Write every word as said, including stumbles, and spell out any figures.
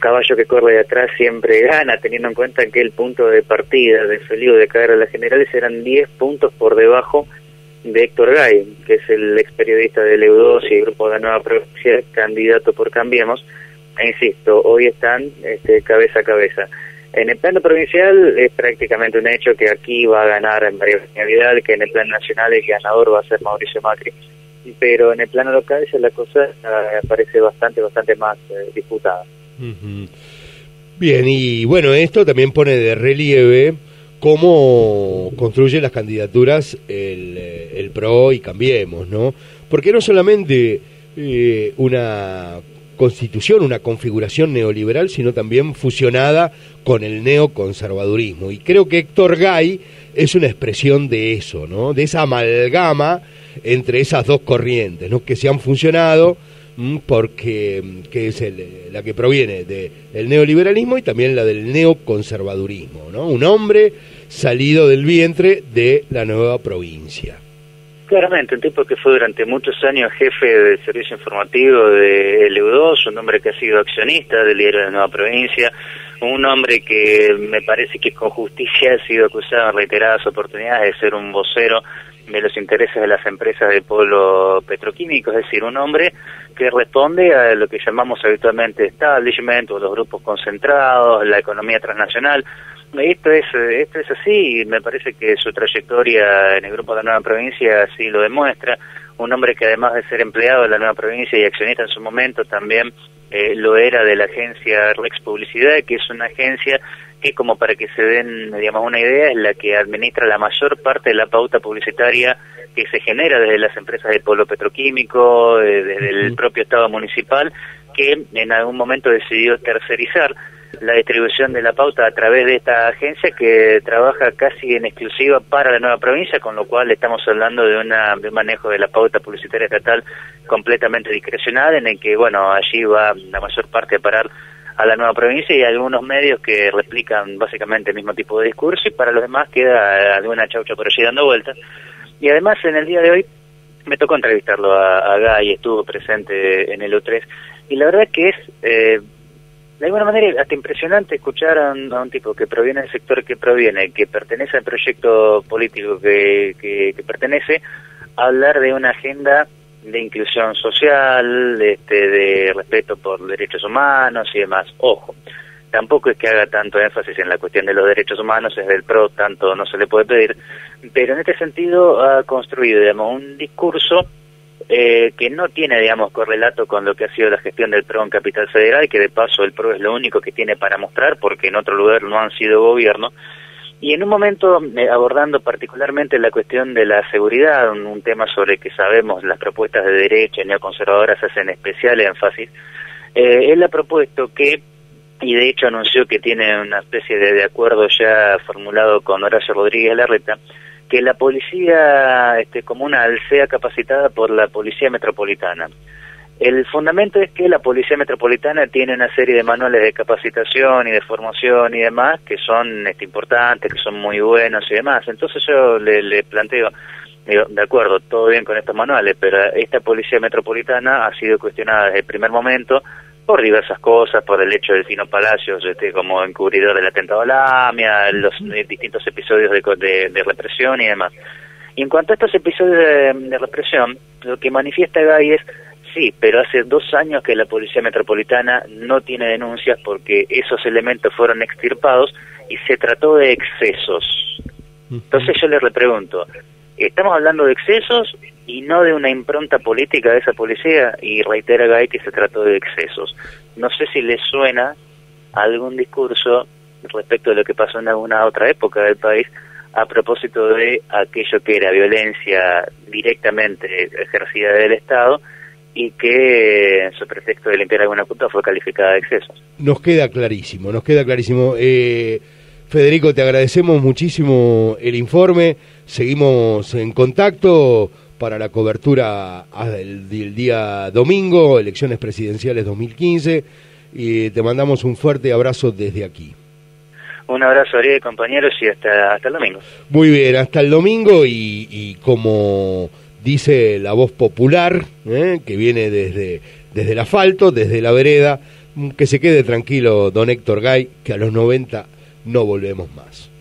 caballo que corre de atrás siempre gana, teniendo en cuenta que el punto de partida de Feliu de caer a las generales eran diez puntos por debajo de Héctor Gay, que es el ex periodista del E U dos y el Grupo de la Nueva Provincia, candidato por Cambiemos, e insisto, hoy están este, cabeza a cabeza. En el plano provincial es prácticamente un hecho que aquí va a ganar en María Eugenia Vidal, que en el plano nacional el ganador va a ser Mauricio Macri, pero en el plano local ya la cosa uh, parece bastante, bastante más uh, disputada. Uh-huh. Bien, y bueno, esto también pone de relieve cómo construye las candidaturas el, el P R O y Cambiemos, ¿no? Porque no solamente eh, una constitución, una configuración neoliberal, sino también fusionada con el neoconservadurismo. Y creo que Héctor Gay es una expresión de eso, ¿no? De esa amalgama entre esas dos corrientes, ¿no? Que se han funcionado mmm, porque que es el, la que proviene del neoliberalismo y también la del neoconservadurismo, ¿no? Un hombre salido del vientre de la nueva provincia. Claramente, un tipo que fue durante muchos años jefe del servicio informativo del E U dos, un hombre que ha sido accionista del diario de la Nueva Provincia, un hombre que me parece que con justicia ha sido acusado en reiteradas oportunidades de ser un vocero de los intereses de las empresas del polo petroquímico, es decir, un hombre que responde a lo que llamamos habitualmente establishment o los grupos concentrados, la economía transnacional. Esto es esto es así y me parece que su trayectoria en el Grupo de la Nueva Provincia así lo demuestra. Un hombre que además de ser empleado de la Nueva Provincia y accionista en su momento también eh, lo era de la agencia Rex Publicidad, que es una agencia que, como para que se den digamos una idea, es la que administra la mayor parte de la pauta publicitaria que se genera desde las empresas del polo petroquímico, eh, desde el propio Estado municipal, que en algún momento decidió tercerizar la distribución de la pauta a través de esta agencia que trabaja casi en exclusiva para la Nueva Provincia, con lo cual estamos hablando de, una, de un manejo de la pauta publicitaria estatal completamente discrecional, en el que, bueno, allí va la mayor parte a parar a la Nueva Provincia y algunos medios que replican básicamente el mismo tipo de discurso, y para los demás queda alguna chaucha por allí dando vueltas. Y además en el día de hoy me tocó entrevistarlo a, a Gay, estuvo presente en el E U tres, y la verdad que es... Eh, de alguna manera hasta impresionante escuchar a un, a un tipo que proviene del sector que proviene, que pertenece al proyecto político que, que, que pertenece, hablar de una agenda de inclusión social, de, este, de respeto por derechos humanos y demás. Ojo, tampoco es que haga tanto énfasis en la cuestión de los derechos humanos, es del P R O, tanto no se le puede pedir, pero en este sentido ha construido, digamos, un discurso Eh, que no tiene, digamos, correlato con lo que ha sido la gestión del P R O en Capital Federal, que de paso el P R O es lo único que tiene para mostrar, porque en otro lugar no han sido gobierno, y en un momento eh, abordando particularmente la cuestión de la seguridad, un, un tema sobre el que sabemos las propuestas de derecha y neoconservadoras hacen especial énfasis. eh, él ha propuesto que, y de hecho anunció que tiene una especie de, de acuerdo ya formulado con Horacio Rodríguez Larreta, que la policía este, comunal sea capacitada por la policía metropolitana. El fundamento es que la policía metropolitana tiene una serie de manuales de capacitación y de formación y demás que son este, importantes, que son muy buenos y demás. Entonces yo le, le planteo, digo, de acuerdo, todo bien con estos manuales, pero esta policía metropolitana ha sido cuestionada desde el primer momento por diversas cosas, por el hecho del Tino Palacios este, como encubridor del atentado a la AMIA, los eh, distintos episodios de, de, de represión y demás. Y en cuanto a estos episodios de, de represión, lo que manifiesta Gay es, sí, pero hace dos años que la Policía Metropolitana no tiene denuncias porque esos elementos fueron extirpados y se trató de excesos. Entonces yo le repregunto, ¿estamos hablando de excesos y no de una impronta política de esa policía? Y reitera Gay que se trató de excesos. No sé si le suena algún discurso respecto de lo que pasó en alguna otra época del país a propósito de aquello que era violencia directamente ejercida del Estado y que, su pretexto de limpiar alguna puta, fue calificada de excesos. Nos queda clarísimo, nos queda clarísimo. Eh, Federico, te agradecemos muchísimo el informe, seguimos en contacto para la cobertura del, del día domingo, elecciones presidenciales dos mil quince, y te mandamos un fuerte abrazo desde aquí. Un abrazo, Ariel, compañeros, y hasta, hasta el domingo. Muy bien, hasta el domingo, y, y como dice la voz popular, ¿eh? que viene desde, desde el asfalto, desde la vereda, Que se quede tranquilo don Héctor Gay, que a los noventa no volvemos más.